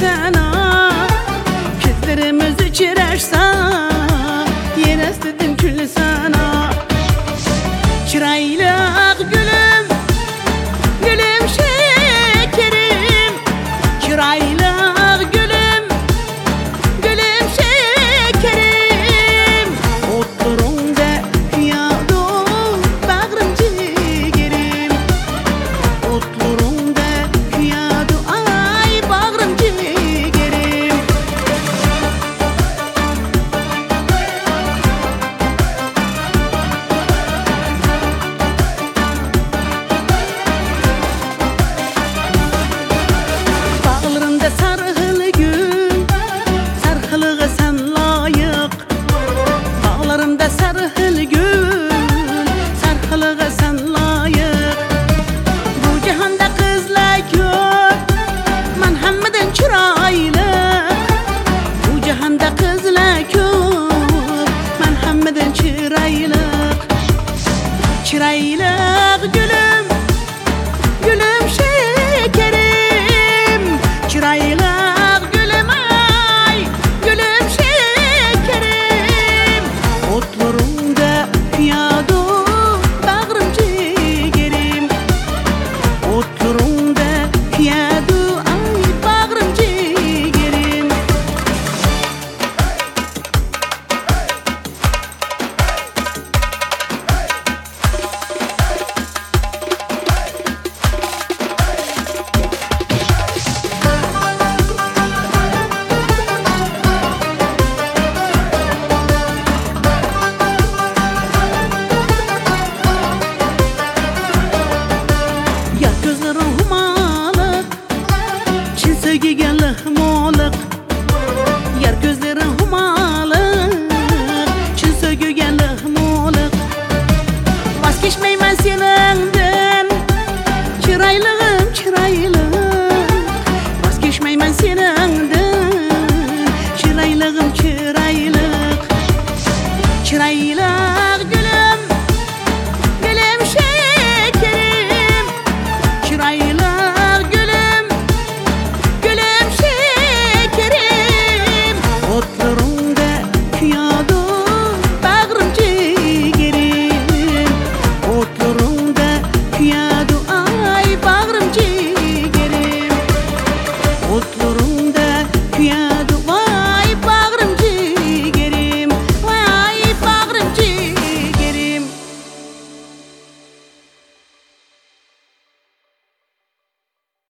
sana. Kütlerimiz içirersa yer istedim kül sana. Çıraylık gülüm, gülüm şekerim. Çıraylık gülüm, gülüm şekerim. Otlarında yağdı bağrım ciğerim. Otlarında yağdı ay bağrım ciğerim. Bağlarında sarılı gül, sarılığa sen layık. Bağlarında sarılı gül, sarılığa sen layık. Bu cihanda kızlar ko'p, men hammadan chiroyli. Bu cihanda kızlar ko'p, men hammadan chiroyli. Chiroyliq gülüm, gülüm şekerim. Chiroyliq gülüm ay, gülüm şekerim. Otlarında yağdı bağrım ciğerim. Otlarında yağdı ay bağrım ciğerim. Ya gözlerin humalık, Çin sevgiga lihmolik. Yar gözlerin humalık, Çin sevgiga lihmolik. Vaz kechmayman seningdan, chiroylig'im chiroyliq. Vaz kechmayman seningdan, chiroylig'im chiroyliq. Chiroyliq gülüm, gülüm şekerim. Chiroyliq gülüm, gülüm şekerim. Otlarında